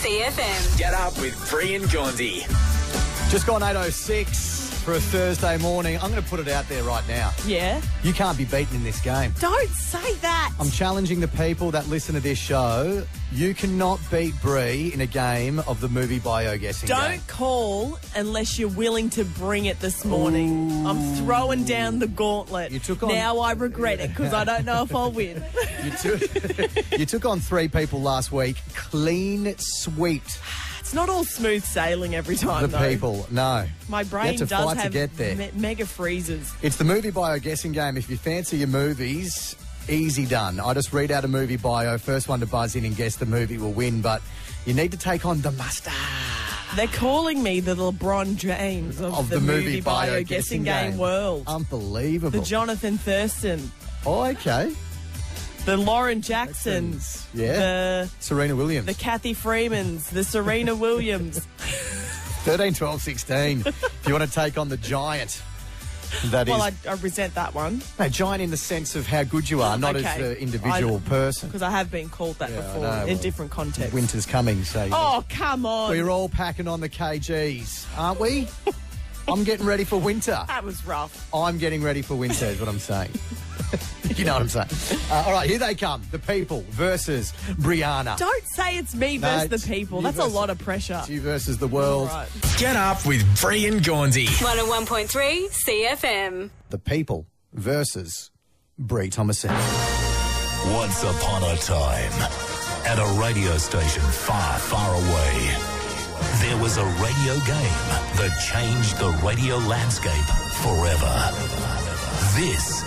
CFM. Get up with Bree and Jondy. Just gone 8:06 for a Thursday morning. I'm going to put it out there right now. Yeah? You can't be beaten in this game. Don't say that. I'm challenging the people that listen to this show. You cannot beat Bree in a game of the movie bio guessing game. Don't call unless you're willing to bring it this morning. I'm throwing down the gauntlet. You took on- Now I regret it because I don't know if I'll win. You took on 3 people last week. Clean swept It's not all smooth sailing every time, the though. people. No. My brain You had to does fight to have get there. mega freezes. It's the movie bio guessing game. If you fancy your movies, easy done. I just read out a movie bio. First one to buzz in and guess the movie will win, but you need to take on the master. They're calling me the LeBron James of the movie bio guessing game world. Unbelievable. The Jonathan Thurston. Oh, okay. The Lauren Jacksons. Yeah. The Serena Williams. Kathy Freemans. The Serena Williams. 13, 12, 16. If you want to take on the giant. That Well, is... I resent that one. No, giant in the sense of how good you are, not as Okay. the individual person. Because I have been called that Yeah, I before know, in well, different contexts. Winter's coming, so... Oh, come on. We're all packing on the kgs, aren't we? I'm getting ready for winter. That was rough. I'm getting ready for winter is what I'm saying. You know what I'm saying. All right, here they come. The people versus Brianna. Don't say it's me No, versus it's the people. you That's a versus- lot of pressure. It's you versus the world. All right. Get up with Bree and Jondy. 101.3 CFM. The people versus Brie Thomason. Once upon a time, at a radio station far, far away, there was a radio game that changed the radio landscape forever. This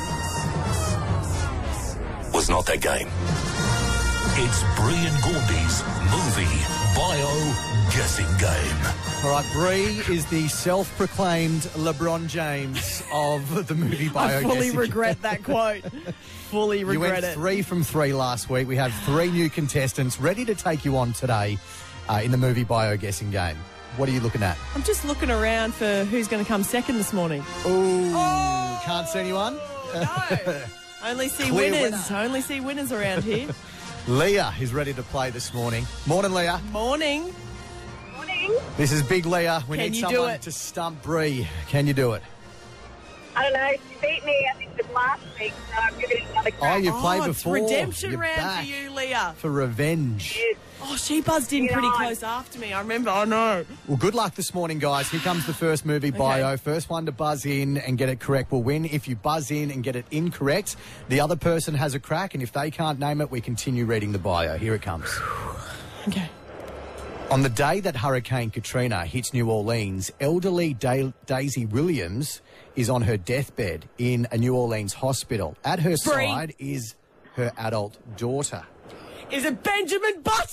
was not that game. It's Bree and Gordy's movie bio guessing game. All right, Brie is the self-proclaimed LeBron James of the movie bio I fully guessing regret that quote. Fully You regret went it. 3 from 3 last week. We have 3 new contestants ready to take you on today in the movie bio guessing game. What are you looking at? I'm just looking around for who's going to come second this morning. Ooh, can't see anyone? No. Only see Clear winners. winner. Only see winners around here. Leah is ready to play this morning. Morning, Leah. Morning. This is Big Leah. We Can need you do someone it? to stump Brie. Can you do it? I don't know. She beat me, I think, it was last week, so I'm giving it another Oh, crack. you played It's before. redemption You're round back for you, Leah. for revenge. Oh, she buzzed in You pretty know, close after me. I remember. I know. Well, good luck this morning, guys. Here comes the first movie bio. First one to buzz in and get it correct will win. If you buzz in and get it incorrect, the other person has a crack, and if they can't name it, we continue reading the bio. Here it comes. Okay. On the day that Hurricane Katrina hits New Orleans, elderly Daisy Williams is on her deathbed in a New Orleans hospital. At her side is her adult daughter. Is it Benjamin Button?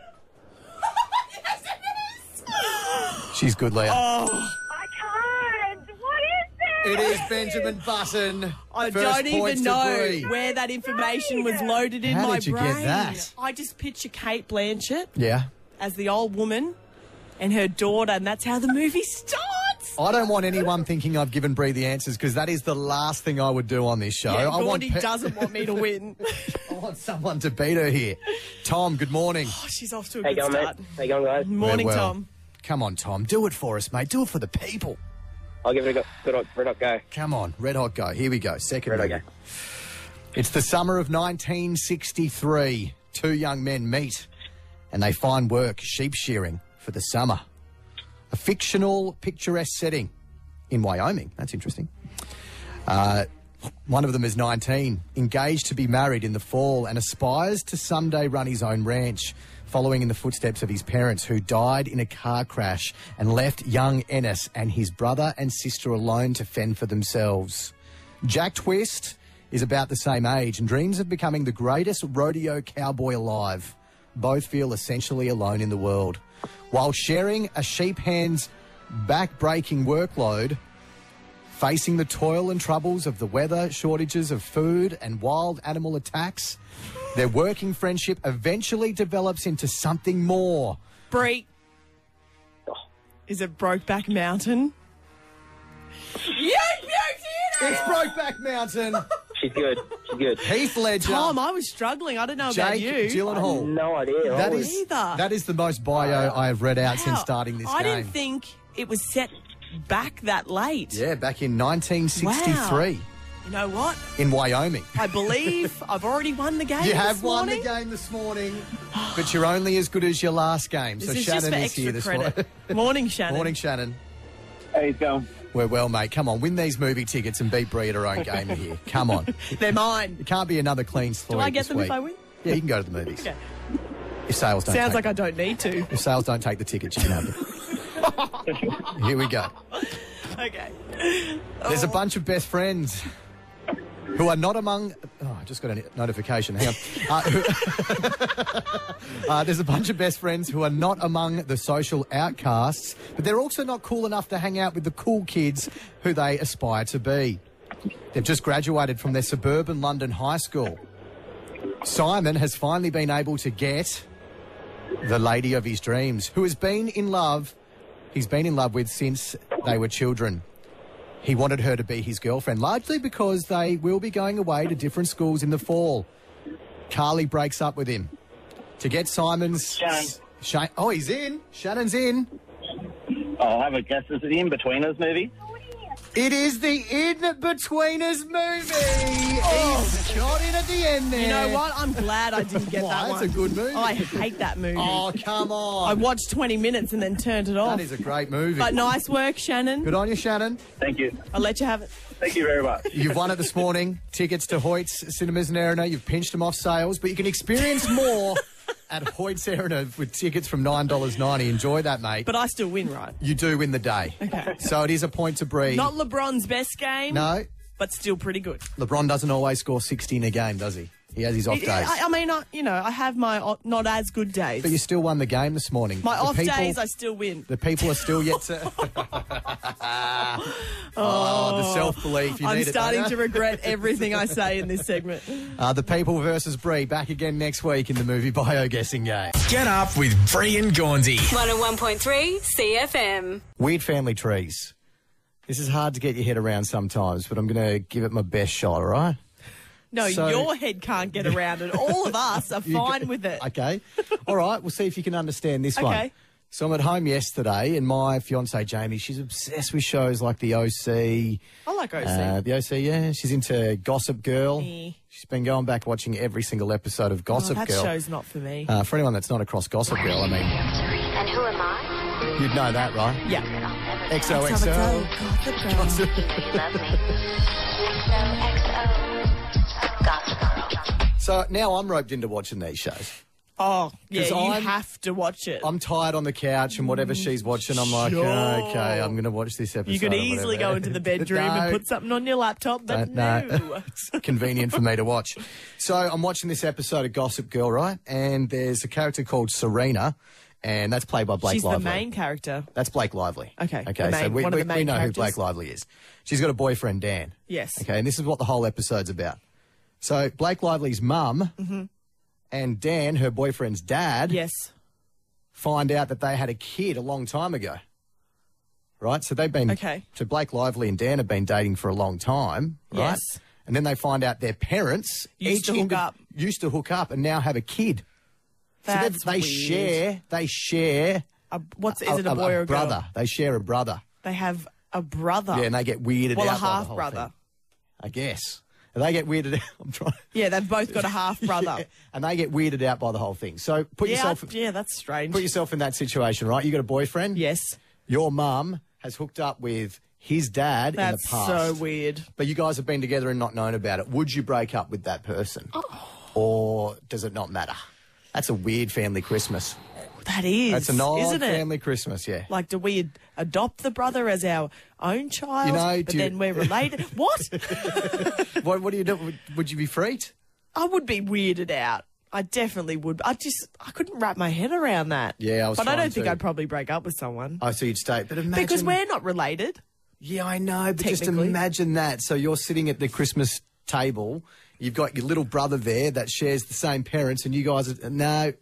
Yes, it is. She's good, Leah. Oh, I can't. What is It this? is Benjamin Button. I First don't even points to know Brie. where that information was loaded in How my did you brain. get that? I just picture Kate Blanchett Yeah. as the old woman and her daughter, and that's how the movie starts. I don't want anyone thinking I've given Brie the answers because that is the last thing I would do on this show. Yeah, I want Gordy doesn't want me to win. I want someone to beat her here. Tom, good morning. Oh, she's off to a How you good going, start. mate? How you going, guys? Morning, We're well. Tom. Come on, Tom. Do it for us, mate. Do it for the people. I'll give it a good red hot go. Come on. Red hot go. Here we go. Second Red hot movie. go. It's the summer of 1963. 2 young men meet and they find work sheep shearing for the summer. A fictional, picturesque setting in Wyoming. That's interesting. One of them is 19, engaged to be married in the fall and aspires to someday run his own ranch, following in the footsteps of his parents who died in a car crash and left young Ennis and his brother and sister alone to fend for themselves. Jack Twist is about the same age and dreams of becoming the greatest rodeo cowboy alive. Both feel essentially alone in the world. While sharing a sheep hand's back-breaking workload, facing the toil and troubles of the weather, shortages of food and wild animal attacks, their working friendship eventually develops into something more. Brie. Is it Brokeback Mountain? You puked it! It's Brokeback Mountain. She's good. Good. Heath Ledger. Tom, I was struggling. I don't know about Jake you. Gyllenhaal. No idea. That Holy- is Either. that is the most bio I have read out since Wow. starting this I game. didn't think it was set back that late. Yeah, back in 1963 You know what? in Wyoming. I believe I've already won the game. You this have won the morning. game this morning, but you're only as good as your last game. This So is Shannon just for is extra here this credit. morning. Morning, Shannon. Morning, Shannon. Hey, he's going. We're well, mate. Come on, win these movie tickets and beat Brie at her own game here. Come on. They're mine. It can't be another clean story. Do I get this them week. if I win? Yeah, you can go to the movies. Okay. If sales don't Sounds take like I don't need to. If sales don't take the tickets, you can have them. Here we go. Okay. There's a bunch of best friends who are not among... Oh, I just got a notification. Hang on. There's a bunch of best friends who are not among the social outcasts, but they're also not cool enough to hang out with the cool kids who they aspire to be. They've just graduated from their suburban London high school. Simon has finally been able to get the lady of his dreams, who has been in love... He's been in love with since they were children. He wanted her to be his girlfriend, largely because they will be going away to different schools in the fall. Carly breaks up with him. To get Simon's... Shannon. Oh, he's in. Shannon's in. I'll have a guess. Is it the In-Betweeners movie? It is the In-Betweeners movie. He's got in at the end there. You know what? I'm glad I didn't get Why? that one. It's a good movie. I hate that movie. Oh, come on. I watched 20 minutes and then turned it off. That is a great movie. But nice work, Shannon. Good on you, Shannon. Thank you. I'll let you have it. Thank you very much. You've won it this morning. Tickets to Hoyt's Cinemas and Arena. You've pinched them off sales, but you can experience more at Hoyt's Arena with tickets from $9.90. Enjoy that, mate. But I still win, right? You do win the day. Okay. So it is a point to Brie. Not LeBron's best game. No, But still pretty good. LeBron doesn't always score 60 in a game, does he? He has his off days. I mean, I have my not as good days. But you still won the game this morning. My The off people- days, I still win. The people are still yet to... the self-belief. You I'm need starting it, to regret everything I say in this segment. The people versus Brie back again next week in the movie bio guessing game. Get up with Brie and Gaunthy. 101.3 CFM. Weird family trees. This is hard to get your head around sometimes, but I'm going to give it my best shot, all right? No, So- your head can't get around it. All of us are fine with it. Okay. All right, we'll see if you can understand this one. Okay. So I'm at home yesterday, and my fiancée, Jamie, she's obsessed with shows like The OC. I like OC. The OC, yeah. She's into Gossip Girl. Eh. She's been going back watching every single episode of Gossip that Girl. show's not for me. For anyone that's not across Gossip Girl, I mean, And who am I? you'd know that, right? Yeah. XOXO. Do you love me? XOXO. Gossip Girl. So now I'm roped into watching these shows. Oh, yeah, 'Cause you I'm- have to watch it. I'm tired on the couch and whatever she's watching, I'm like, Sure. okay, I'm going to watch this episode. You could or easily whatever. go into the bedroom No. and put something on your laptop, but No. no. It's convenient for me to watch. So I'm watching this episode of Gossip Girl, right? And there's a character called Serena, and that's played by Blake She's Lively. the main character. That's Blake Lively. Okay, Okay, the main- so we one of the main know characters. who Blake Lively is. She's got a boyfriend, Dan. Yes. Okay, and this is what the whole episode's about. So Blake Lively's mum and Dan, her boyfriend's dad, Yes. find out that they had a kid a long time ago. Right? So they've been... Okay. So Blake Lively and Dan have been dating for a long time, right? Yes. And then they find out their parents Used to hook up. Used to hook up and now have a kid. That's so they weird. share... Is it a boy or a girl? brother. They share a brother. They have a brother. Yeah, and they get weirded well, out a by the half whole brother. thing, I guess. And they get weirded out. I'm trying... Yeah, they've both got a half brother. And they get weirded out by the whole thing. So put yourself That's strange. put yourself in that situation, right? You got a boyfriend? Yes. Your mum has hooked up with his dad That's in the past. so weird. But you guys have been together and not known about it. Would you break up with that person? Or does it not matter? That's a weird family Christmas. That is. That's an odd isn't it? family Christmas, yeah. Like, do we adopt the brother as our own child? You know, but then we're related. What? What do you do? Would you be freaked? I would be weirded out. I definitely would. I couldn't wrap my head around that. Yeah, I was But I trying don't think to. I'd probably break up with someone. I see you'd stay. But imagine... Because we're not related. Yeah, I know, but just Technically. imagine that. So you're sitting at the Christmas table, you've got your little brother there that shares the same parents, and you guys are... No.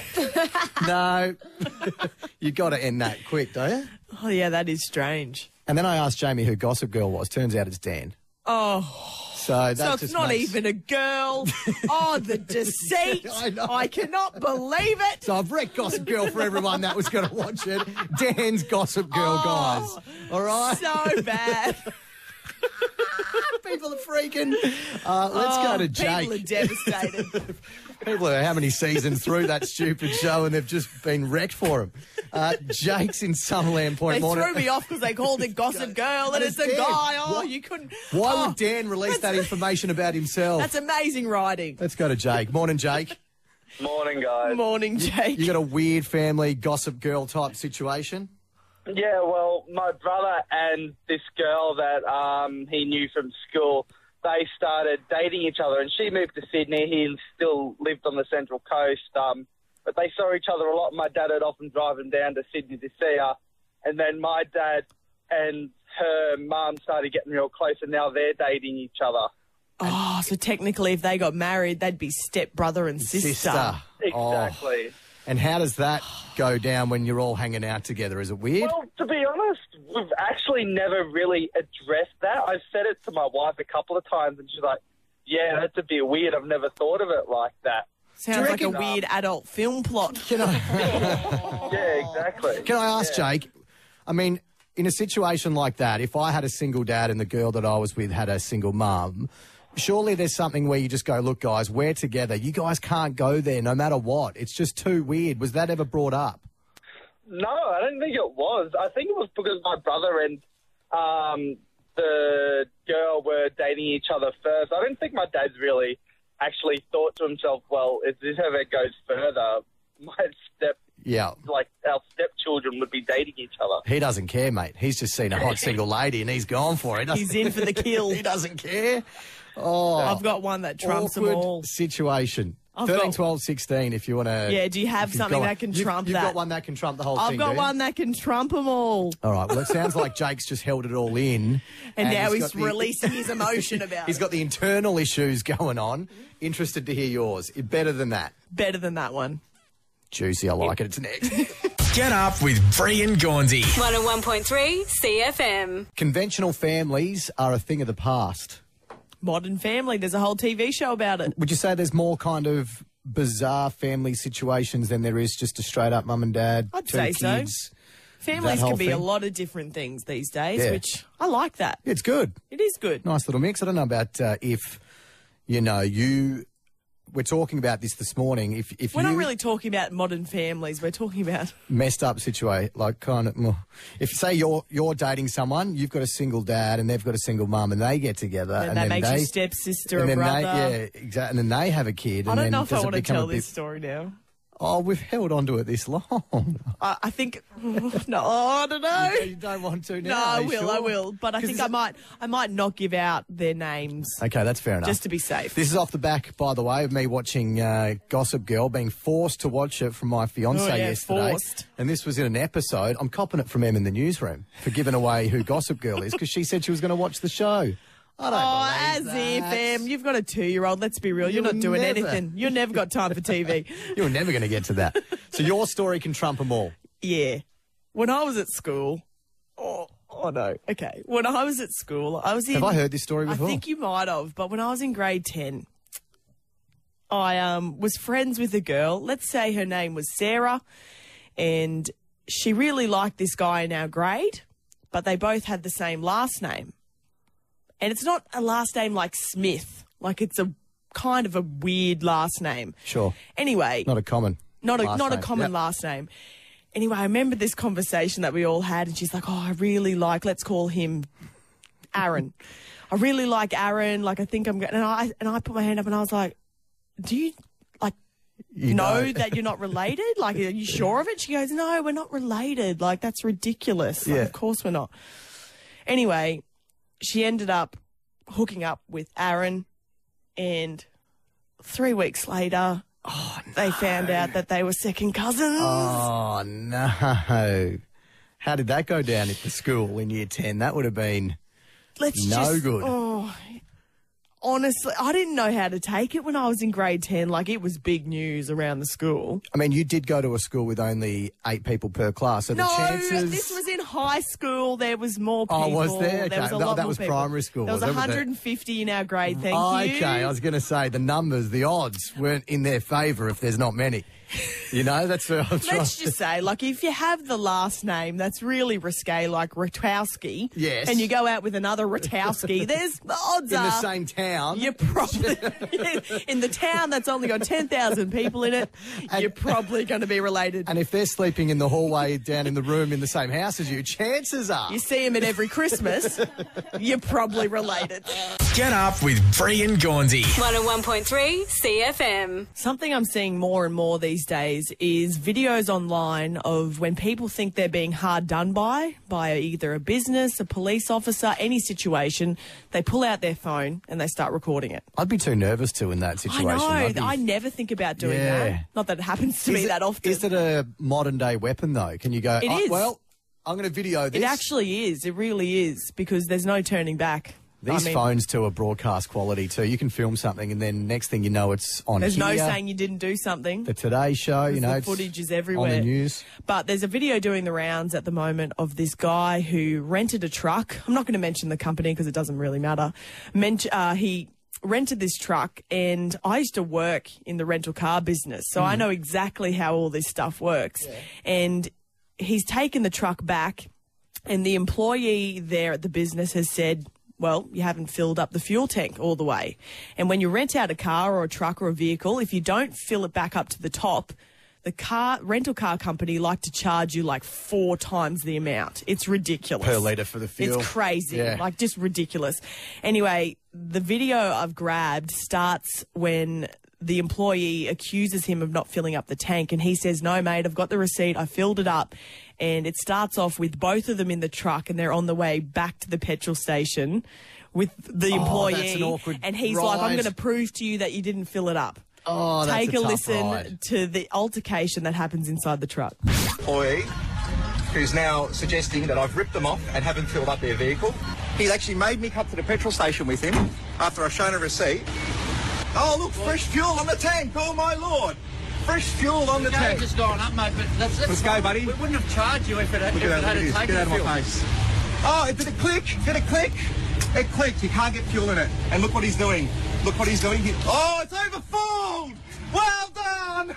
No. You got to end that quick, don't you? Oh, yeah, that is strange. And then I asked Jamie who Gossip Girl was. Turns out it's Dan. Oh, So it's just not makes... even a girl. Oh, the deceit. I know. I cannot believe it. So I've wrecked Gossip Girl for everyone that was going to watch it. Dan's Gossip Girl, guys. All right? So bad. People are freaking. Let's go to Jake. People are devastated. People are how many seasons through that stupid show and they've just been wrecked for them. Jake's in Summerland Point. They threw me off because they called it Gossip Girl and it's a Dan. guy. Oh, What? you couldn't. Why would Dan release that information about himself? That's amazing writing. Let's go to Jake. Morning, Jake. Morning, guys. Morning, Jake. You got a weird family Gossip Girl type situation? Yeah, well, my brother and this girl that he knew from school, they started dating each other, and she moved to Sydney. He still lived on the Central Coast, but they saw each other a lot. My dad would often drive him down to Sydney to see her, and then my dad and her mum started getting real close, and now they're dating each other. Oh, so technically if they got married, they'd be stepbrother and sister. Exactly. Oh. And how does that go down when you're all hanging out together? Is it weird? Well, to be honest, we've actually never really addressed that. I've said it to my wife a couple of times, and she's like, yeah, that's a bit weird. I've never thought of it like that. Sounds like a weird adult film plot. Can I... Yeah, exactly. Can I ask, Jake, I mean, in a situation like that, if I had a single dad and the girl that I was with had a single mum, surely there's something where you just go, look, guys, we're together. You guys can't go there no matter what. It's just too weird. Was that ever brought up? No, I don't think it was. I think it was because my brother and the girl were dating each other first. I don't think my dad's really actually thought to himself, well, if this ever goes further, our stepchildren would be dating each other. He doesn't care, mate. He's just seen a hot single lady and he's gone for it. He's in for the kill. He doesn't care. Oh, I've got one that trumps them all. Situation. 13, 12, 16, if you want to... Yeah, do you have something that can trump that? You've got one that can trump the whole thing, I've got one that can trump them all. All right, well, it sounds like Jake's just held it all in. And now he's releasing his emotion about it. He's got the internal issues going on. Interested to hear yours. Better than that. Better than that one. Juicy, I like it. It's next. Get up with Bree and Gaunsey. 101.3 CFM. Conventional families are a thing of the past. Modern Family. There's a whole TV show about it. Would you say there's more kind of bizarre family situations than there is just a straight-up mum and dad, I'd two say kids? so. Families can be a lot of different things these days, which I like that. It's good. It is good. Nice little mix. I don't know about if, we're talking about this morning. If we're not really talking about modern families. We're talking about messed up situation, like kind of. If say you're dating someone, you've got a single dad and they've got a single mum, and they get together, and that makes you stepsister or brother. Exactly. And then they have a kid. I and don't then know if I does it want to become tell a bit- this story now. Oh, we've held on to it this long. I think no, I don't know. You don't want to now. No, are I you will. sure? I will. But I think I might not give out their names. Okay, that's fair enough. Just to be safe. This is off the back, by the way, of me watching Gossip Girl, being forced to watch it from my fiancée yesterday. Forced. And this was in an episode. I'm copping it from Em in the newsroom for giving away who Gossip Girl is because she said she was going to watch the show. I don't believe as that. if, Em, you've got a 2-year-old. Let's be real. You're not doing anything. You've never got time for TV. You're never going to get to that. So your story can trump them all. Yeah. When I was at school... Oh, no. Okay. When I was at school, I was in... Have I heard this story before? I think you might have, but when I was in grade 10, I was friends with a girl. Let's say her name was Sarah, and she really liked this guy in our grade, but they both had the same last name. And it's not a last name like Smith. Like, it's a kind of a weird last name. Sure. Anyway. Not a common last name. Anyway, I remember this conversation that we all had, and she's like, oh, I really like, let's call him Aaron. I really like Aaron. Like, I think I'm going to... And I put my hand up and I was like, do you, like, know that you're not related? Like, are you sure of it? She goes, no, we're not related. Like, that's ridiculous. Like, of course we're not. Anyway... She ended up hooking up with Aaron, and 3 weeks later, they found out that they were second cousins. Oh, no. How did that go down at the school in year 10? That would have been good. Oh, honestly, I didn't know how to take it when I was in grade 10. Like, it was big news around the school. I mean, you did go to a school with only 8 people per class, so the chances... this was in high school. There was more people. Oh, was there? Okay. There was a lot that more was people. primary school. There was wasn't it? 150 in our grade, thank you. Okay, I was going to say the numbers, the odds weren't in their favour if there's not many. You know, that's what I'm trying Let's just say, like, if you have the last name that's really risque, like Ratowski, Yes. and you go out with another Ratowski, there's the odds in are the same town. you're probably in the town that's only got 10,000 people in it. You're probably going to be related. And if they're sleeping in the hallway down in the room in the same house as you, chances are. You see them at every Christmas, you're probably related. Get up with Brie and Gaunsey. 101.3 CFM. Something I'm seeing more and more these days is videos online of when people think they're being hard done by either a business, a police officer, any situation, they pull out their phone and they start recording it. I'd be too nervous to in that situation. I I'd know. be- I never think about doing Yeah. that. Not that it happens to me that often. Is it a modern day weapon though? Can you go, It "Oh, is. well, I'm going to video this. It actually is. It really is, because there's no turning back. These I mean, phones too are broadcast quality too. You can film something and then next thing you know it's on there's no here. saying you didn't do something. The Today Show, you know, The it's footage is everywhere. on the news. But there's a video doing the rounds at the moment of this guy who rented a truck. I'm not going to mention the company because it doesn't really matter. He rented this truck, and I used to work in the rental car business, so I know exactly how all this stuff works. Yeah. And he's taken the truck back, and the employee there at the business has said, well, you haven't filled up the fuel tank all the way. And when you rent out a car or a truck or a vehicle, if you don't fill it back up to the top, the rental car company like to charge you like 4 times the amount. It's ridiculous. Per litre for the fuel. It's crazy. Yeah. Like, just ridiculous. Anyway, the video I've grabbed starts when the employee accuses him of not filling up the tank, and he says, no, mate, I've got the receipt. I filled it up. And it starts off with both of them in the truck, and they're on the way back to the petrol station with the employee. That's an awkward and he's like, I'm ride. going to prove to you that you didn't fill it up. Oh, that's Take a a tough listen ride. to the altercation that happens inside the truck. Employee who's now suggesting that I've ripped them off and haven't filled up their vehicle. He's actually made me come to the petrol station with him after I've shown a receipt. Oh, look, fresh fuel on the tank. Oh, my Lord. Fresh fuel on the tank. Just going up, mate, but that's Let's go, buddy. We wouldn't have charged you if it had Look at that, taken look at this. Get out of fuel. my face. Oh, did it click? Did it click? It clicked. You can't get fuel in it. And look what he's doing. Look what he's doing. Oh, it's overfilled. Well done.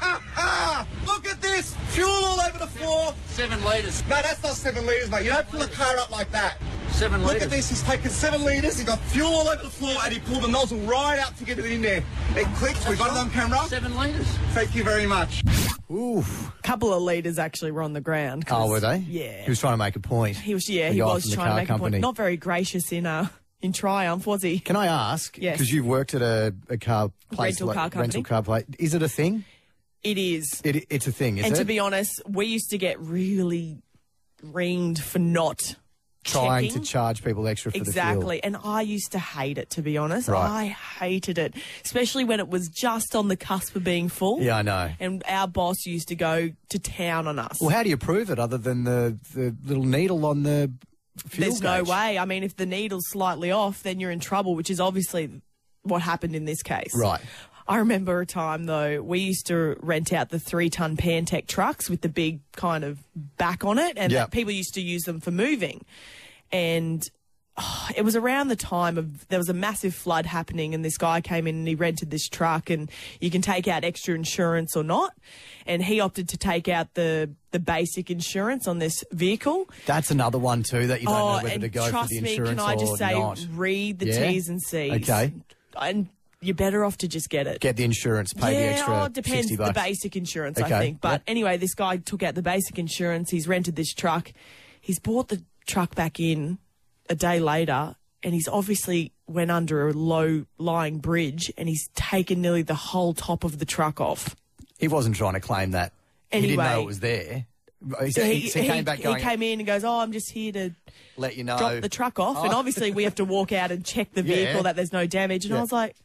Look at this. Fuel all over the floor. 7 litres. No, that's not 7 litres, mate. You don't pull a car up like that. 7 Look litres. at this. He's taken 7 litres. He got fuel all over the floor, and he pulled the nozzle right out to get it in there. It clicked. We got it on camera. 7 litres. Thank you very much. Oof. A couple of leaders actually were on the ground. 'cause- Oh, were they? Yeah. He was trying to make a point. He was, The he guy was from the trying to car make a company. point. Not very gracious in Triumph, was he? Can I ask? Yes. Because you've worked at a car place. Rental car company. Rental car place. Is it a thing? It is. It's a thing, is And it? to be honest, we used to get really ringed for not Trying checking. to charge people extra for the fuel. Exactly. And I used to hate it, to be honest. Right. I hated it, especially when it was just on the cusp of being full. Yeah, I know. And our boss used to go to town on us. Well, how do you prove it other than the little needle on the fuel There's no gauge? way. I mean, if the needle's slightly off, then you're in trouble, which is obviously what happened in this case. Right. I remember a time, though, we used to rent out the 3-ton Pantech trucks with the big kind of back on it, and Yep. people used to use them for moving. And it was around the time of, there was a massive flood happening, and this guy came in and he rented this truck, and you can take out extra insurance or not. And he opted to take out the basic insurance on this vehicle. That's another one too that you don't know whether and to go for trust the me, insurance can I just or say, not. read the Yeah? T's and C's. Okay. And you're better off to just get it. Get the insurance, pay the extra it depends. 60 The bucks. basic insurance, Okay, I think. But yep. anyway, this guy took out the basic insurance. He's rented this truck. He's brought the truck back in a day later, and he's obviously went under a low-lying bridge, and he's taken nearly the whole top of the truck off. He wasn't trying to claim that. Anyway. He didn't know it was there. He came back going, he came in and goes, oh, I'm just here to let you know. drop the truck off. And Oh. obviously we have to walk out and check the vehicle Yeah. that there's no damage. And Yeah. I was like,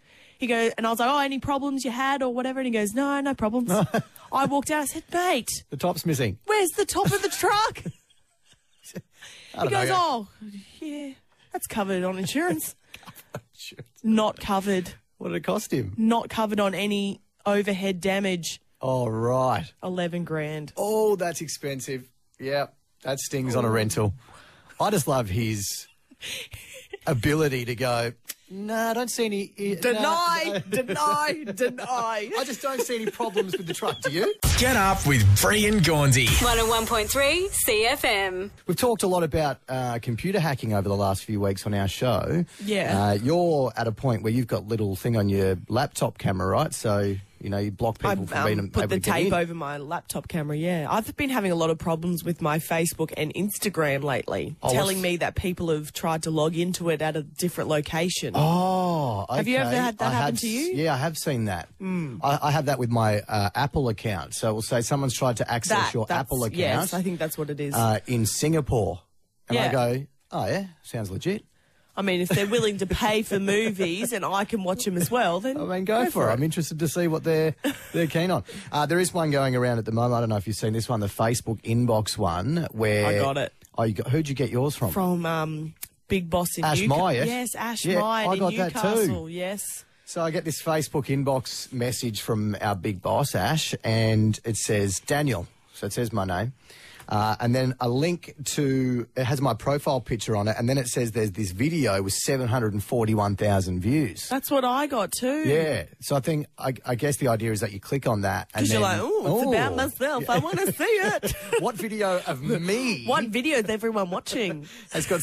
oh, any problems you had or whatever? And he goes, no problems. I walked out. I said, mate, The top's missing. where's the top of the truck? I He don't know. goes, oh, yeah, that's covered on insurance. Not covered. What did it cost him? Not covered on any overhead damage. Oh, right. 11 grand. Oh, that's expensive. Yeah, that stings on a rental. I just love his ability to go, no, I don't see any... Deny. I just don't see any problems with the truck, do you? Get up with Bree and Gaunsey. 101.3 CFM. We've talked a lot about computer hacking over the last few weeks on our show. Yeah. You're at a point where you've got little thing on your laptop camera, right? So, you know, you block people from being able put to the get tape in. over my laptop camera, yeah. I've been having a lot of problems with my Facebook and Instagram lately, telling me that people have tried to log into it at a different location. Oh, okay. Have you ever had that happen to you? Yeah, I have seen that. I have that with my Apple account. So we'll say someone's tried to access your Apple account. Yes, I think that's what it is. In Singapore. And I Yeah. go, oh, yeah, sounds legit. I mean, if they're willing to pay for movies and I can watch them as well, then I mean, go for it. I'm interested to see what they're keen on. There is one going around at the moment. I don't know if you've seen this one, the Facebook inbox one, where... I got it. Oh, who'd you get yours from? From Big Boss in Ash Newcastle. Myatt? Yes, Ash Yeah, Myatt I in got that too. Newcastle, yes. So I get this Facebook inbox message from our big boss, Ash, and it says, Daniel. So it says my name. And then a link to, it has my profile picture on it, and then it says there's this video with 741,000 views. That's what I got too. Yeah. So I think, I guess the idea is that you click on that. Because you're like, oh, it's about myself. I want to see it. What video of me What video is everyone watching? has got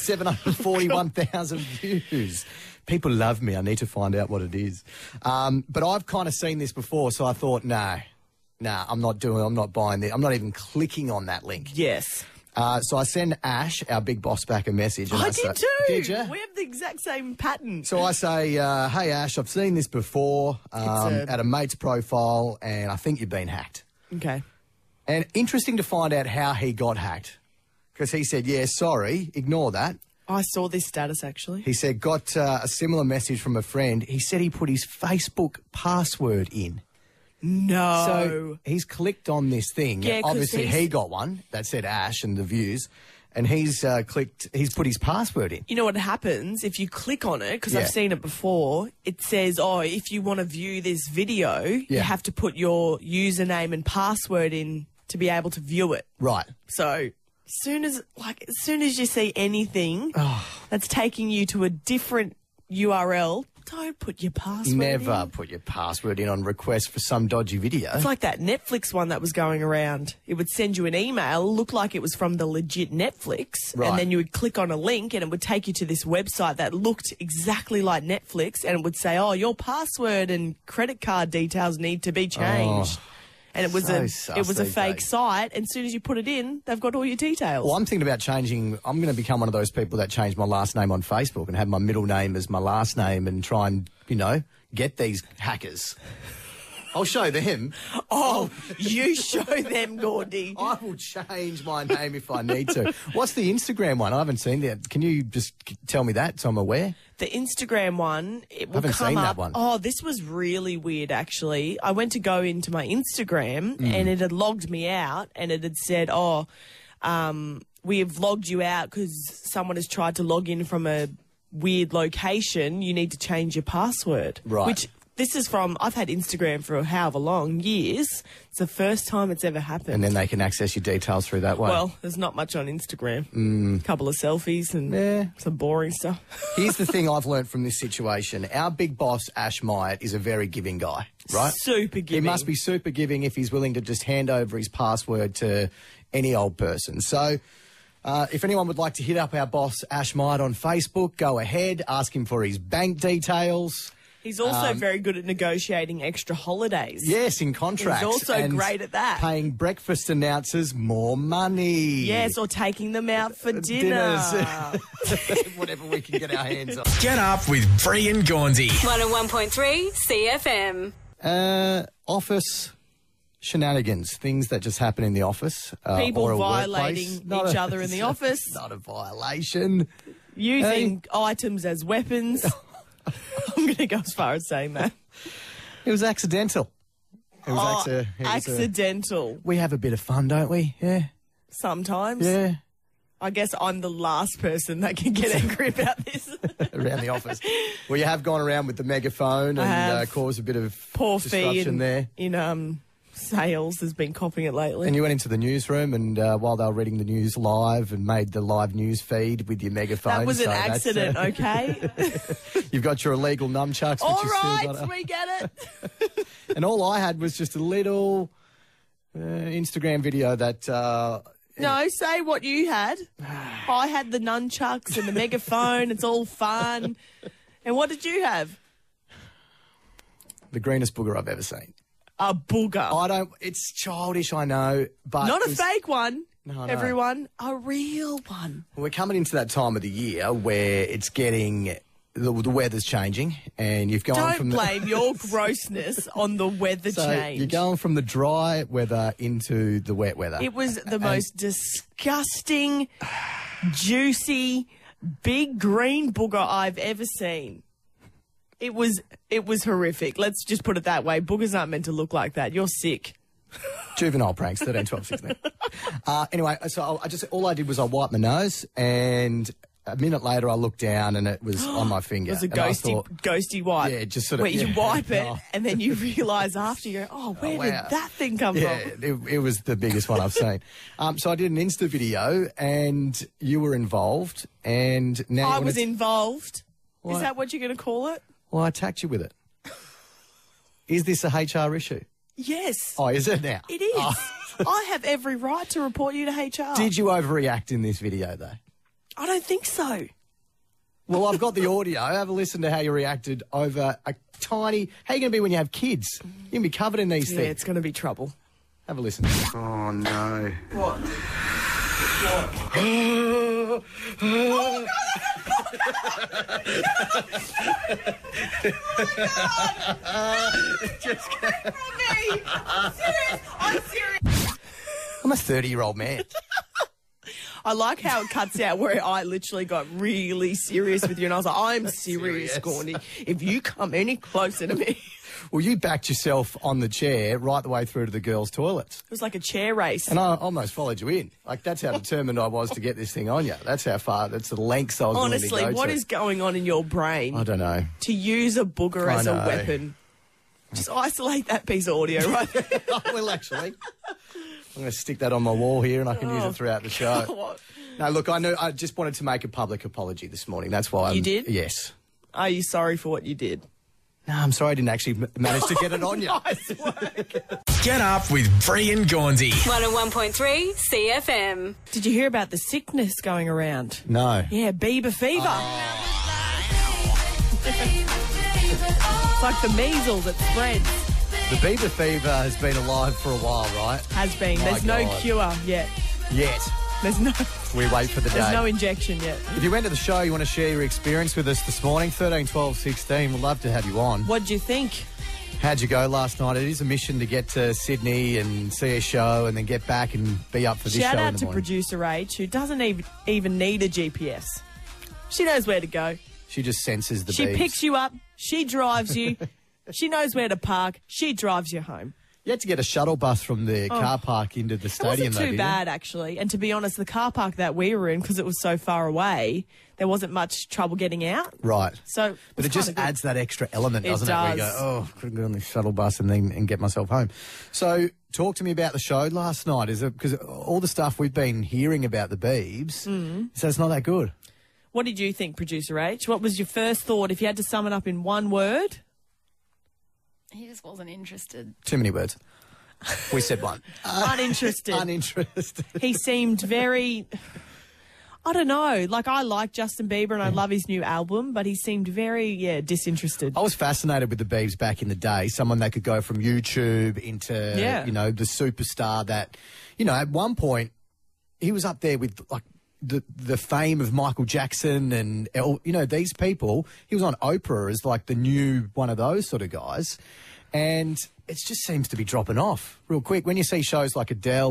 741,000 views? People love me. I need to find out what it is. But I've kind of seen this before, so I thought, nah, I'm not buying this. I'm not even clicking on that link. Yes. So I send Ash, our big boss, back a message. And I say, did too. Did you? We have the exact same pattern. So I say, hey, Ash, I've seen this before at a mate's profile, and I think you've been hacked. Okay. And interesting to find out how he got hacked. Because he said, yeah, sorry, ignore that. I saw this status actually. He said, got a similar message from a friend. He said he put his Facebook password in. No. So he's clicked on this thing. Yeah, 'cause obviously, he got one that said Ash and the views, and he's put his password in. You know what happens if you click on it, because Yeah. I've seen it before, it says, oh, if you want to view this video, you Yeah. have to put your username and password in to be able to view it. Right. So as soon as you see anything that's taking you to a different URL, don't put your password Never in. put your password in on request for some dodgy video. It's like that Netflix one that was going around. It would send you an email, look like it was from the legit Netflix, Right. and then you would click on a link and it would take you to this website that looked exactly like Netflix, and it would say, oh, your password and credit card details need to be changed. And it was so sus a these fake days. site, and as soon as you put it in, they've got all your details. Well, I'm thinking about changing. I'm going to become one of those people that change my last name on Facebook and have my middle name as my last name and try and, get these hackers. I'll show them. Oh, you show them, Gordy. I will change my name if I need to. What's the Instagram one? I haven't seen that. Can you just tell me that so I'm aware? The Instagram one, it will Haven't come seen that up. one. Oh, this was really weird, actually. I went to go into my Instagram and it had logged me out, and it had said, we have logged you out because someone has tried to log in from a weird location. You need to change your password. Right. Which this is from, I've had Instagram for however long, years. It's the first time it's ever happened. And then they can access your details through that way. Well, there's not much on Instagram. A couple of selfies and some boring stuff. Here's the thing I've learned from this situation. Our big boss, Ash Myatt, is a very giving guy, right? Super giving. He must be super giving if he's willing to just hand over his password to any old person. So if anyone would like to hit up our boss, Ash Myatt, on Facebook, go ahead, ask him for his bank details. He's also very good at negotiating extra holidays. Yes, in contracts. He's also and great at that. Paying breakfast announcers more money. Yes, or taking them out for dinner. Dinners. Whatever we can get our hands on. Get up with Bree and Gaunsey. 101.3 CFM. Office shenanigans, things that just happen in the office. People or a violating workplace. Not each other in the office. Not a violation. Using items as weapons. I'm going to go as far as saying that. It was accidental. It was Accidental. we have a bit of fun, don't we? Yeah. Sometimes. Yeah. I guess I'm the last person that can get angry about this. around the office. Well, you have gone around with the megaphone and caused a bit of Poor disruption fee there. in sales has been copping it lately. And you went into the newsroom and while they were reading the news live and made the live news feed with your megaphone. That was an so accident, okay? You've got your illegal nunchucks. All which you still right, got we get it. And all I had was just a little Instagram video that... No, say what you had. I had the nunchucks and the megaphone. It's all fun. And what did you have? the greenest booger I've ever seen. A booger. It's childish, I know, but... Not a fake one, No. everyone. A real one. We're coming into that time of the year where it's getting... The weather's changing and you've gone Don't from... blame your grossness on the weather change. You're going from the dry weather into the wet weather. It was the most disgusting, juicy, big green booger I've ever seen. It was horrific. Let's just put it that way. Boogers aren't meant to look like that. You're sick. Juvenile pranks, 13, 12, 16. Anyway, so all I did was I wiped my nose and... A minute later, I looked down and it was on my finger. It was a And I thought, ghosty wipe. Yeah, just sort of... Where you wipe it Oh. and then you realise after, you go, oh, where did wow. that thing come Yeah, from? it was the biggest one I've seen. So I did an Insta video and you were involved and now... I was involved. What? Is that what you're going to call it? Well, I attacked you with it. Is this a HR issue? Yes. Oh, is it now? It is. Oh. I have every right to report you to HR. Did you overreact in this video, though? I don't think so. Well, I've got the audio. Have a listen to how you reacted over a tiny... How are you going to be when you have kids? You're going to be covered in these Yeah, things. it's going to be trouble. Have a listen. Oh, no. What? I'm serious. I'm a 30-year-old man. I like how it cuts out where I literally got really serious with you and I was like, I'm serious, Serious. Gordy. If you come any closer to me. It Well, you backed yourself on the chair right the way through to the girls' toilets. was like a chair race. And I almost followed you in. Like, that's how determined I was to get this thing on you. That's how far, that's the lengths I was willing Honestly, to go what to. is going on in your brain I don't know. to use a booger I as a know. weapon? Just isolate that piece of audio right there. I will, actually. I'm going to stick that on my wall here and I can use it throughout the show. God. No, look, I just wanted to make a public apology this morning. That's why You did? Yes. Are you sorry for what you did? No, I'm sorry I didn't actually manage to get it on you. Get up with Bree and Gaunsey. 101.3 CFM. Did you hear about the sickness going around? No. Yeah, Bieber fever. It's like the measles, it spreads. The Bieber fever has been alive for a while, right? Has been. My There's no God. cure yet. Yet. There's no We wait for the day. there's no injection yet. If you went to the show, you want to share your experience with us this morning, 13, 12, 16, we'd love to have you on. What'd you think? How'd you go last night? It is a mission to get to Sydney and see a show and then get back and be up for this Shout show in out the to morning. producer H, who doesn't even need a GPS. She knows where to go. She just senses the She beeps. picks you up. She drives you. She knows where to park. She drives you home. You had to get a shuttle bus from the car park into the It stadium, wasn't though, too didn't bad, actually. And to be honest, the car park that we were in, because it was so far away, there wasn't much trouble getting out. you? Right. So, But it just adds that extra element, It doesn't it? Where you does. go, oh, couldn't get on this shuttle bus and get myself home. So, talk to me about the show last night. Is it because all the stuff we've been hearing about the Biebs, so it's not that good? What did you think, producer H? What was your first thought if you had to sum it up in one word? He just wasn't interested. Too many words. We said one. Uninterested. Uninterested. He seemed very, I don't know, like I like Justin Bieber and I love his new album, but he seemed very, disinterested. I was fascinated with the Biebs back in the day, someone that could go from YouTube into, the superstar that, at one point, he was up there with, like, the fame of Michael Jackson and, these people. He was on Oprah as, like, the new one of those sort of guys. And it just seems to be dropping off real quick. When you see shows like Adele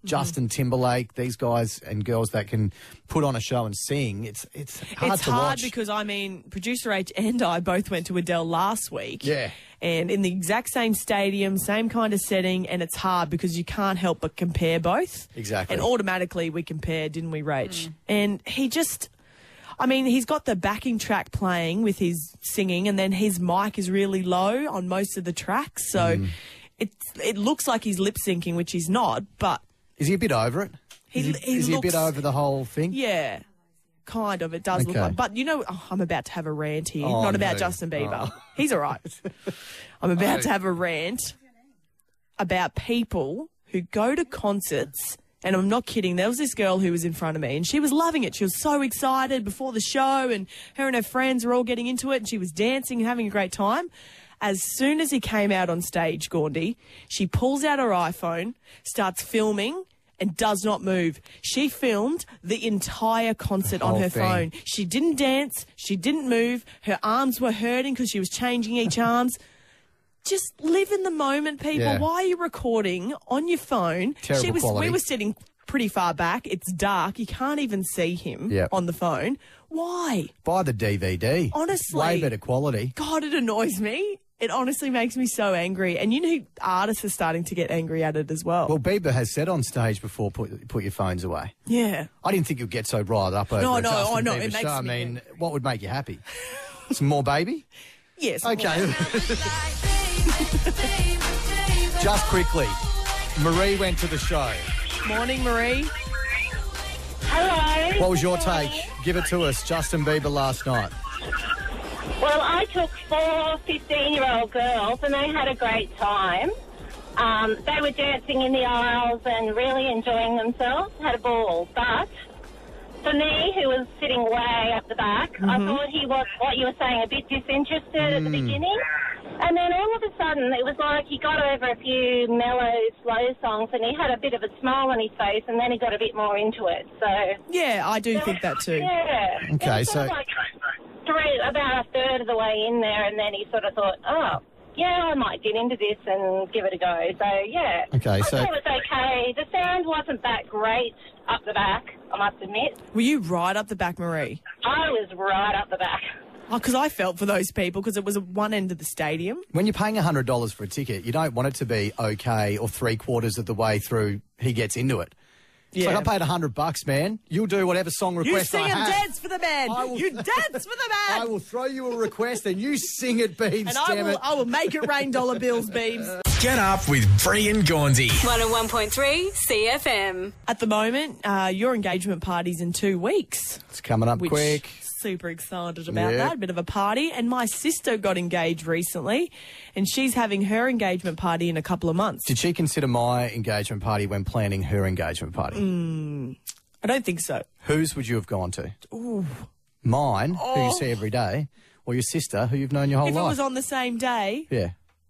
Justin Timberlake, these guys and girls that can put on a show and sing. It's hard It's to hard watch. because, I mean, producer H and I both went to Adele last week. Yeah. And in the exact same stadium, same kind of setting, and it's hard because you can't help but compare both. Exactly. And automatically we compared, didn't we, Rach? And he just... I mean, he's got the backing track playing with his singing, and then his mic is really low on most of the tracks. So it looks like he's lip syncing, which he's not, but... Is he a bit over it? He Is he a bit looks- over the whole thing? Yeah, kind of. It does look Okay. like. But, you know, I'm about to have a rant here. Oh, Not about no. Justin Bieber. Oh. He's all right. I'm about to have a rant about people who go to concerts, and I'm not kidding. There was this girl who was in front of me, and she was loving it. She was so excited before the show, and her and her friends were all getting into it, and she was dancing and having a great time. As soon as he came out on stage, Gaundy, she pulls out her iPhone, starts filming, and does not move. She filmed the entire concert on whole her thing. phone. She didn't dance. She didn't move. Her arms were hurting because she was changing each arms. Just live in the moment, people. Yeah. Why are you recording on your phone? Terrible quality. We were sitting pretty far back. It's dark. You can't even see him Yep. on the phone. Why? Buy the DVD. Honestly. Way better quality. God, it annoys me. It honestly makes me so angry. And you know, artists are starting to get angry at it as well. Well, Bieber has said on stage before, put your phones away. Yeah. I didn't think you'd get so riled up over No, a no, Justin oh, no, Bieber it makes show. I me- mean, what would make you happy? Some more Baby? Yes. Okay. Just quickly, Marie went to the show. Morning, Marie. Hello. What was your take? Give it to us. Justin Bieber last night. Well, I took 4 15-year-old girls and they had a great time. They were dancing in the aisles and really enjoying themselves, had a ball. But for me, who was sitting way up the back, I thought he was, what you were saying, a bit disinterested at the beginning. And then all of a sudden, it was like he got over a few mellow, slow songs and he had a bit of a smile on his face and then he got a bit more into it. So Yeah, I do think that too. yeah. Okay, It was sort of so- like about a third of the way in there, and then he sort of thought, oh, yeah, I might get into this and give it a go. So, yeah. Okay, I so- thought it was okay. The sound wasn't that great up the back, I must admit. Were you right up the back, Marie? I was right up the back. Oh, because I felt for those people because it was at one end of the stadium. When you're paying $100 for a ticket, you don't want it to be okay or 3/4 of the way through he gets into it. It's Yeah. like, I paid $100, man. You'll do whatever song You request sing I and have. dance for the man. I will- You dance for the man. I will throw you a request and you sing it, Beebs, and damn it. I will make it rain dollar bills, Beebs. Get up with Bree and Gaunsey. 101.3 CFM. At the moment, your engagement party's in 2 weeks. It's coming up Which, quick. super excited about Yeah. that. Bit of a party. And my sister got engaged recently, and she's having her engagement party in a couple of months. Did she consider my engagement party when planning her engagement party? I don't think so. Whose would you have gone to? Mine, who you see every day, or your sister, who you've known your whole If it life? was on the same day, Yeah.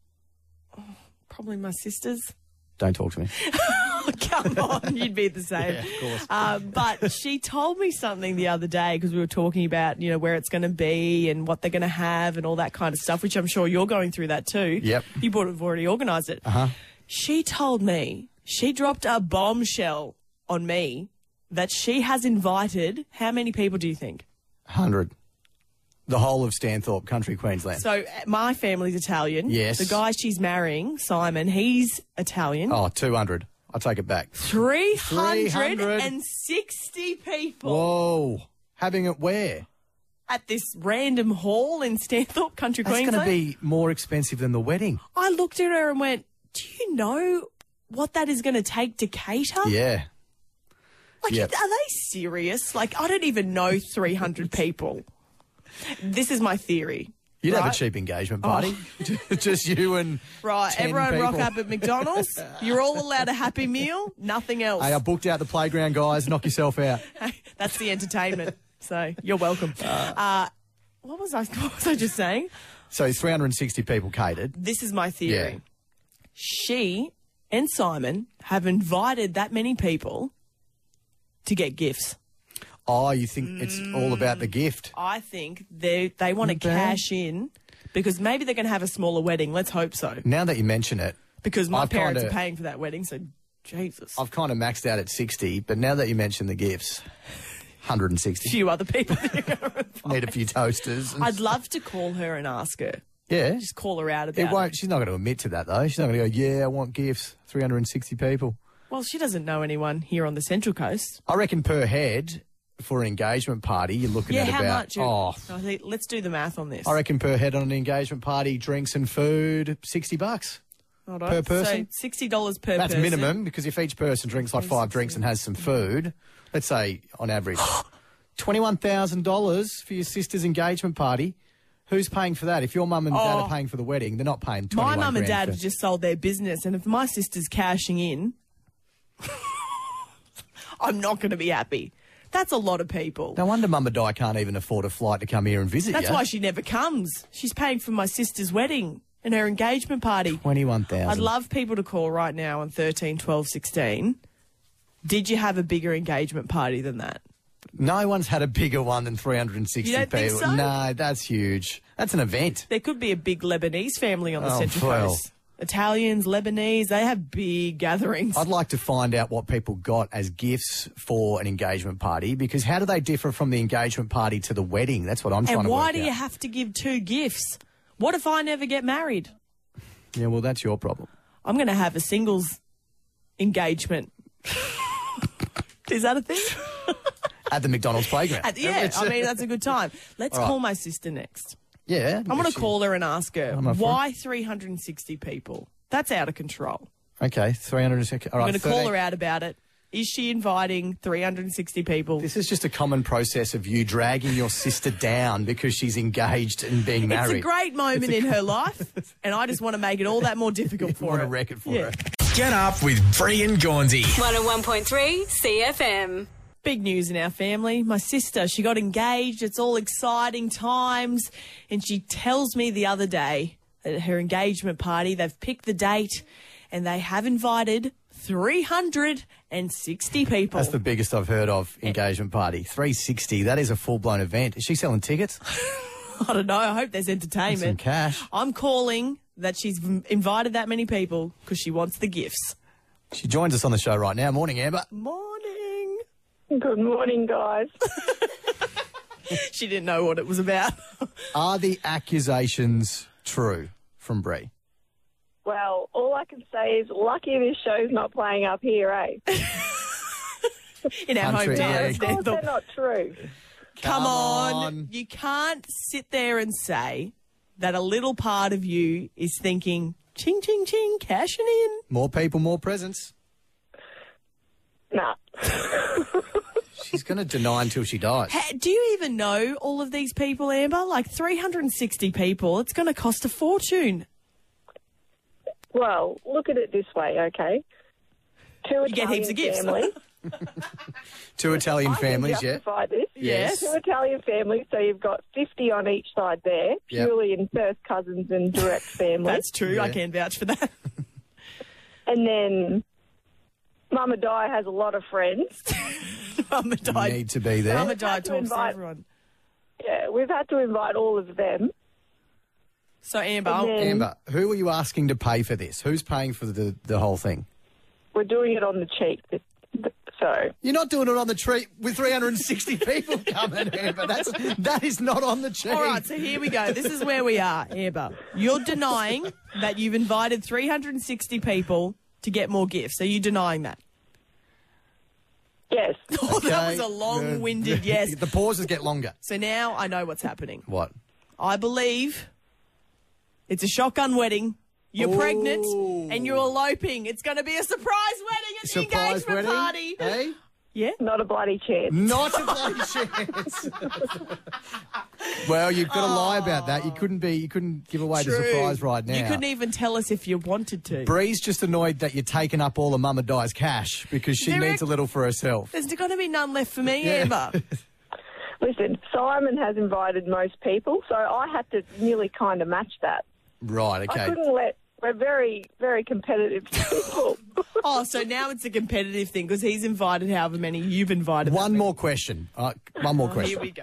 probably my sister's. Don't talk to me. Come on, you'd be the same. Yeah, of course. But she told me something the other day because we were talking about, you know, where it's going to be and what they're going to have and all that kind of stuff, which I'm sure you're going through that too. Yep. You would have already organised it. Uh-huh. She told me, she dropped a bombshell on me that she has invited, how many people do you think? 100. The whole of Stanthorpe, country Queensland. So my family's Italian. Yes. The guy she's marrying, Simon, he's Italian. Oh, 200. I'll take it back. 360 people Whoa. Having it where? at this random hall in Stanthorpe, country That's going Queensland. to be more expensive than the wedding. I looked at her and went, do you know what that is going to take to cater? Yeah. Like, Yep. are they serious? Like, I don't even know 300 people. This is my theory. You'd have right? a cheap engagement party. Just you and Right, 10 everyone rock people. up at McDonald's. You're all allowed a Happy Meal, nothing else. Hey, I booked out the playground, guys. Knock yourself out. That's the entertainment. So you're welcome. What was I just saying? So 360 people catered. This is my theory. Yeah. She and Simon have invited that many people to get gifts. Oh, you think it's all about the gift? I think they want to Not bad. cash in because maybe they're going to have a smaller wedding. Let's hope so. Now that you mention it, Because my I've parents kinda- are paying for that wedding, so Jesus. I've kind of maxed out at 60, but now that you mention the gifts, 160. A few other people. Need a few toasters. and- I'd love to call her and ask her. Yeah. Just call her out about It won't. She's not going to admit to that, though. She's not going to go, yeah, I want gifts. 360 people. Well, she doesn't know anyone here on the Central Coast. I reckon per head for an engagement party, you're looking at how about... much? I think, let's do the math on this. I reckon per head on an engagement party, drinks and food, $60 Hold on. per person. So $60 per That's person. minimum, because if each person drinks like 5 drinks and has some food, let's say on average, $21,000 for your sister's engagement party. Who's paying for that? If your mum and dad are paying for the wedding, they're not paying 21 My mum and grand dad for- have just sold their business, and if my sister's cashing in, I'm not going to be happy. That's a lot of people. No wonder Mum and Dad can't even afford a flight to come here and visit That's you. why she never comes. She's paying for my sister's wedding and her engagement party. 21,000. I'd love people to call right now on 13, 12, 16. Did you have a bigger engagement party than that? No one's had a bigger one than 360 You don't people. think so? No, that's huge. That's an event. There could be a big Lebanese family on the Oh, Central well. Coast. Italians, Lebanese, they have big gatherings. I'd like to find out what people got as gifts for an engagement party, because how do they differ from the engagement party to the wedding? That's what I'm trying And to why work do out. you have to give 2 gifts? What if I never get married? Yeah, well, that's your problem. I'm going to have a singles engagement. Is that a thing? At the McDonald's playground. Yeah, I mean, that's a good time. Let's All right. call my sister next. Yeah. I'm going to call her and ask her, I'm up for why 360 people? That's out of control. Okay, 360. All I'm right, going to call 13. her out about it. Is she inviting 360 people? This is just a common process of you dragging your sister down because she's engaged and being married. It's a great moment in her life, and I just want to make it all that more difficult for want her. to wreck it for Yeah. her. Get up with Bree and Gaunsey. 101.3 CFM. Big news in our family. My sister, she got engaged. It's all exciting times. And she tells me the other day at her engagement party, they've picked the date and they have invited 360 people. That's the biggest I've heard of engagement party. 360. That is a full-blown event. Is she selling tickets? I don't know. I hope there's entertainment. Some cash. I'm calling that she's invited that many people because she wants the gifts. She joins us on the show right now. Morning, Amber. Morning. Good morning, guys. She didn't know what it was about. Are the accusations true from Bree? Well, all I can say is lucky this show's not playing up here, eh? In our Country, hometown. yeah. Of course they're not true. Come on. You can't sit there and say that a little part of you is thinking, ching, ching, ching, cashing in. More people, more presents. Nah. She's going to deny until she dies. Do you even know all of these people, Amber? Like 360 people. It's going to cost a fortune. Well, look at it this way, okay? Two You get heaps of gifts. families. 2 Italian I can families, yeah. justify this. Yes. 2 Italian families, so you've got 50 on each side there, Yep. purely in first cousins and direct family. That's true. I Yeah. can vouch for that. And then Mama Di has a lot of friends. Mama died. Need to be there. Mama Had died to talks to invite- everyone. Yeah, we've had to invite all of them. So, Amber, And then Amber, who are you asking to pay for this? Who's paying for the whole thing? we're doing it on the cheap. So You're not doing it on the treat with 360 people coming, Amber. That is not on the cheap. all right, so here we go. This is where we are, Amber. You're denying that you've invited 360 people to get more gifts. Are you denying that? yes, Oh, that was Okay. a long-winded yes. The pauses get longer. So now I know what's happening. What? I believe it's a shotgun wedding. You're pregnant and you're eloping. It's going to be a surprise wedding at the Surprise engagement wedding? party. Hey? Yeah. not a bloody chance. Not a bloody chance. Well, you've got to lie about that. You couldn't give away the surprise right now. You couldn't even tell us if you wanted to. Bree's just annoyed that you're taking up all of Mama Di's cash because she There needs are- a little for herself. There's going to be none left for me, Yeah. Amber. Listen, Simon has invited most people, so I had to nearly kind of match that. Right, I okay. couldn't let. We're very, very competitive people. Oh, so now it's a competitive thing because he's invited however many you've invited. One more question. One more Here question. we go.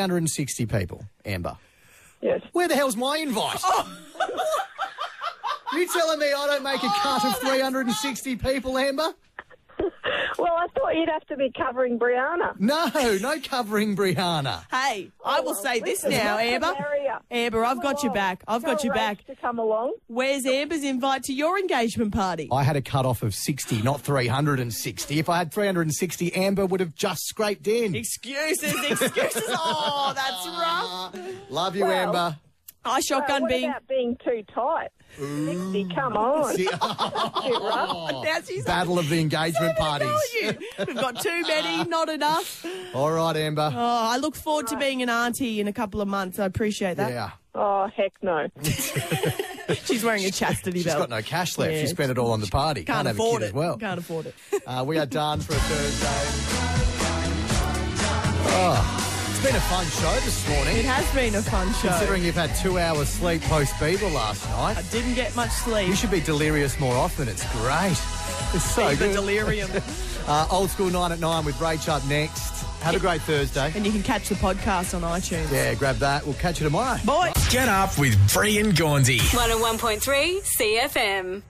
360 people, Amber. Yes. Where the hell's my invite? You telling me I don't make a cut of 360 people, Amber? Well, I thought you'd have to be covering Brianna. No covering Brianna. Hey, I will say this now, Amber. Amber, I've got your back. I've got your back. To come along. Where's Amber's invite to your engagement party? I had a cut-off of 60, not 360. If I had 360, Amber would have just scraped in. Excuses. Oh, that's rough. Love you, Amber. I shotgun what being... about being too tight? 60, come on. See- Now she's Battle of the engagement parties. We've got too many, not enough. All right, Amber. Oh, I look forward to being an auntie in a couple of months. I appreciate that. Yeah. Oh, heck no. She's wearing a chastity She's belt. got no cash left. Yeah. She spent it all on the party. Can't have a afford kid it. as well. Can't afford it. We are done for a Thursday. It's been a fun show this morning. It has been a fun show. Considering you've had 2 hours sleep post-Beaver last night. I didn't get much sleep. You should be delirious more often. It's great. It's so Beaver good. delirium. Old School 9 at 9 with Rach up next. Have a great Thursday. And you can catch the podcast on iTunes. Yeah, grab that. We'll catch you tomorrow. Bye. Get up with Brie and Gaunsey. 101.3 CFM.